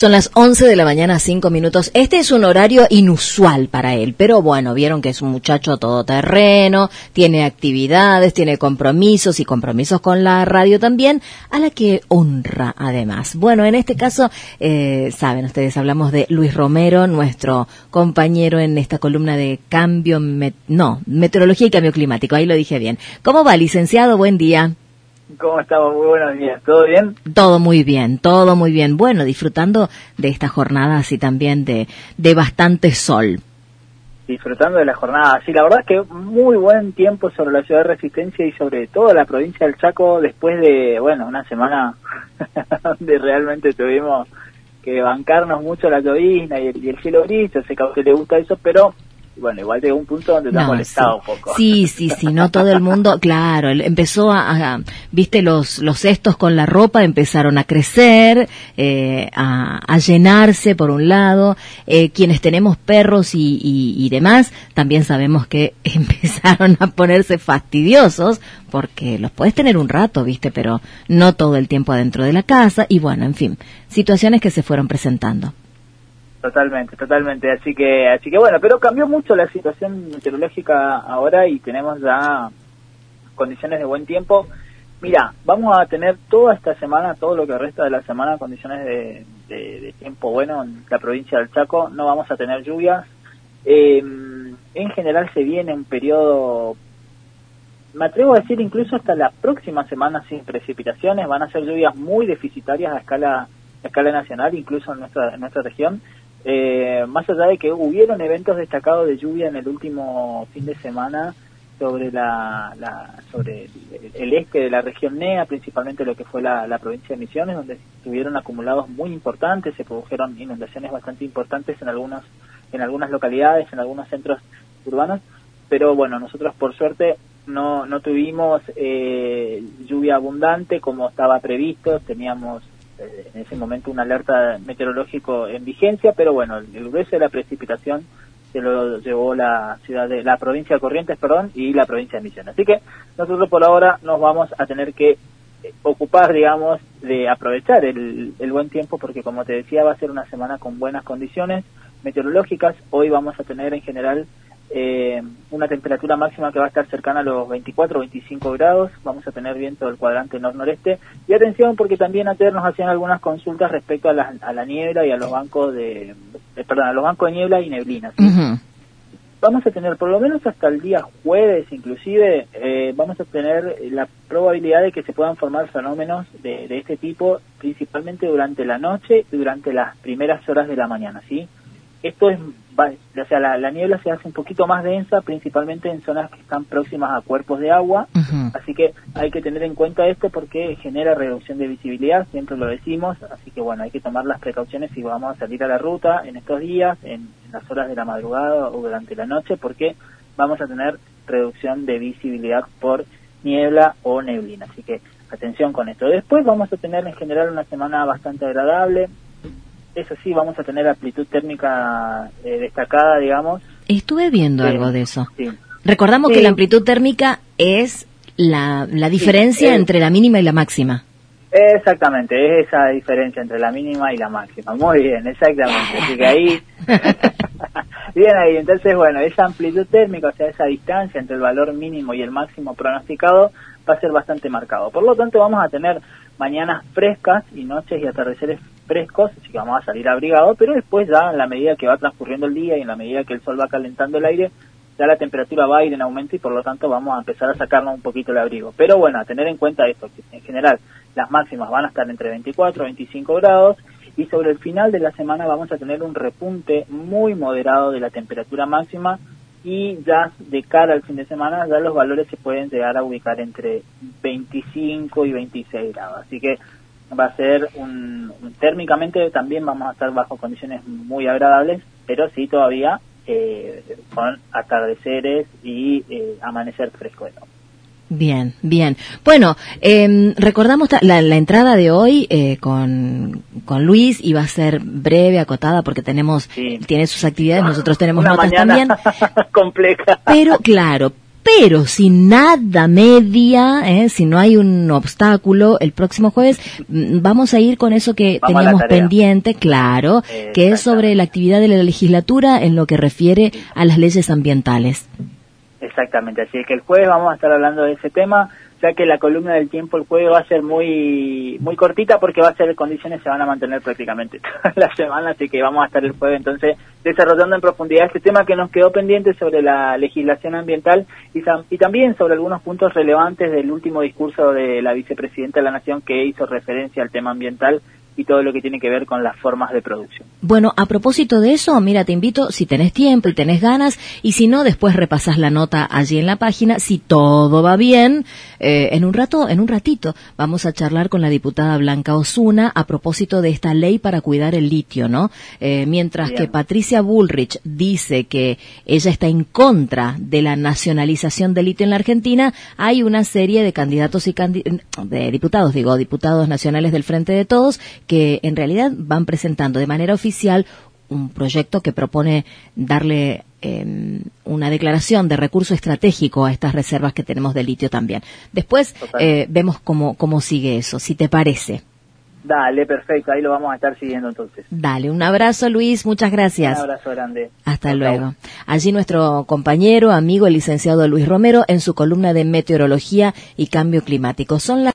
Son las 11 de la mañana, 5 minutos. Este es un horario inusual para él, pero bueno, vieron que es un muchacho todoterreno, tiene actividades, tiene compromisos y compromisos con la radio también, a la que honra además. Bueno, en este caso, saben ustedes, hablamos de Luis Romero, nuestro compañero en esta columna de meteorología y cambio climático, ahí lo dije bien. ¿Cómo va, licenciado? Buen día. ¿Cómo estamos? Muy buenos días. ¿Todo bien? Todo muy bien, todo muy bien. Bueno, disfrutando de esta jornada así también de bastante sol. Disfrutando de la jornada. Sí, la verdad es que muy buen tiempo sobre la ciudad de Resistencia y sobre todo la provincia del Chaco después de, una semana donde realmente tuvimos que bancarnos mucho la llovizna y el cielo gris. Yo sé que a usted le gusta eso, pero bueno, igual llegó un punto donde te ha molestado un poco. Sí, no todo el mundo, claro, empezó viste, los cestos con la ropa empezaron a crecer, a llenarse por un lado, quienes tenemos perros y demás, también sabemos que empezaron a ponerse fastidiosos, porque los podés tener un rato, viste, pero no todo el tiempo adentro de la casa, y bueno, en fin, situaciones que se fueron presentando. Totalmente. Así que bueno, pero cambió mucho la situación meteorológica ahora y tenemos ya condiciones de buen tiempo. Mira, vamos a tener toda esta semana, todo lo que resta de la semana, condiciones de tiempo bueno en la provincia del Chaco. No vamos a tener lluvias. En general se viene un periodo, me atrevo a decir incluso hasta la próxima semana sin precipitaciones. Van a ser lluvias muy deficitarias a escala nacional, incluso en nuestra región. Más allá de que hubieron eventos destacados de lluvia en el último fin de semana sobre sobre el este de la región NEA, principalmente lo que fue la provincia de Misiones, donde tuvieron acumulados muy importantes, se produjeron inundaciones bastante importantes en algunas localidades, en algunos centros urbanos, pero bueno, nosotros por suerte no tuvimos lluvia abundante como estaba previsto. Teníamos en ese momento un alerta meteorológico en vigencia, pero bueno, el grueso de la precipitación se lo llevó la provincia de Corrientes, y la provincia de Misiones. Así que nosotros por ahora nos vamos a tener que ocupar, digamos, de aprovechar el buen tiempo, porque como te decía, va a ser una semana con buenas condiciones meteorológicas. Hoy vamos a tener en general una temperatura máxima que va a estar cercana a los 24 o 25 grados, vamos a tener viento del cuadrante nor-noreste, y atención porque también ayer nos hacían algunas consultas respecto a la niebla y a los bancos de niebla y neblina, ¿sí? Uh-huh. Vamos a tener por lo menos hasta el día jueves inclusive, vamos a tener la probabilidad de que se puedan formar fenómenos de este tipo, principalmente durante la noche y durante las primeras horas de la mañana, ¿sí? Esto es, la niebla se hace un poquito más densa, principalmente en zonas que están próximas a cuerpos de agua, uh-huh. Así que hay que tener en cuenta esto porque genera reducción de visibilidad, siempre lo decimos, así que bueno, hay que tomar las precauciones si vamos a salir a la ruta en estos días, en las horas de la madrugada o durante la noche, porque vamos a tener reducción de visibilidad por niebla o neblina, así que atención con esto. Después vamos a tener en general una semana bastante agradable. Eso sí, vamos a tener amplitud térmica destacada, digamos. Estuve viendo algo de eso. Sí. Recordamos que la amplitud térmica es la diferencia entre la mínima y la máxima. Exactamente, es esa diferencia entre la mínima y la máxima. Muy bien, exactamente. Así que ahí... bien ahí, entonces bueno, esa amplitud térmica, o sea, esa distancia entre el valor mínimo y el máximo pronosticado va a ser bastante marcado. Por lo tanto, vamos a tener mañanas frescas y noches y atardeceres frescos, así que vamos a salir abrigados, pero después ya en la medida que va transcurriendo el día y en la medida que el sol va calentando el aire, ya la temperatura va a ir en aumento y por lo tanto vamos a empezar a sacarnos un poquito el abrigo. Pero bueno, a tener en cuenta esto, que en general las máximas van a estar entre 24 y 25 grados y sobre el final de la semana vamos a tener un repunte muy moderado de la temperatura máxima y ya de cara al fin de semana ya los valores se pueden llegar a ubicar entre 25 y 26 grados. Así que va a ser térmicamente también vamos a estar bajo condiciones muy agradables, pero sí todavía con atardeceres y amanecer fresco de nuevo. Bien. Bueno, recordamos la entrada de hoy con Luis, y va a ser breve, acotada, porque tiene sus actividades, nosotros tenemos una notas mañana también. compleja. Pero claro, pero si nada media, si no hay un obstáculo, el próximo jueves vamos a ir con eso que teníamos pendiente, claro, que es sobre la actividad de la legislatura en lo que refiere a las leyes ambientales. Exactamente, así que el jueves vamos a estar hablando de ese tema, ya que la columna del tiempo el jueves va a ser muy cortita porque va a ser condiciones se van a mantener prácticamente toda la semana, así que vamos a estar el jueves entonces desarrollando en profundidad este tema que nos quedó pendiente sobre la legislación ambiental y también sobre algunos puntos relevantes del último discurso de la vicepresidenta de la Nación que hizo referencia al tema ambiental y todo lo que tiene que ver con las formas de producción. Bueno, a propósito de eso, mira, te invito, si tenés tiempo y tenés ganas, y si no, después repasás la nota allí en la página, si todo va bien, en un ratito, vamos a charlar con la diputada Blanca Osuna a propósito de esta ley para cuidar el litio, ¿no? Mientras que Patricia Bullrich dice que ella está en contra de la nacionalización del litio en la Argentina, hay una serie de candidatos y diputados nacionales del Frente de Todos, que en realidad van presentando de manera oficial un proyecto que propone darle una declaración de recurso estratégico a estas reservas que tenemos de litio también. Después vemos cómo sigue eso, si te parece. Dale, perfecto, ahí lo vamos a estar siguiendo entonces. Dale, un abrazo Luis, muchas gracias. Un abrazo grande. Hasta luego. Allí nuestro compañero, amigo, el licenciado Luis Romero, en su columna de meteorología y cambio climático. Son las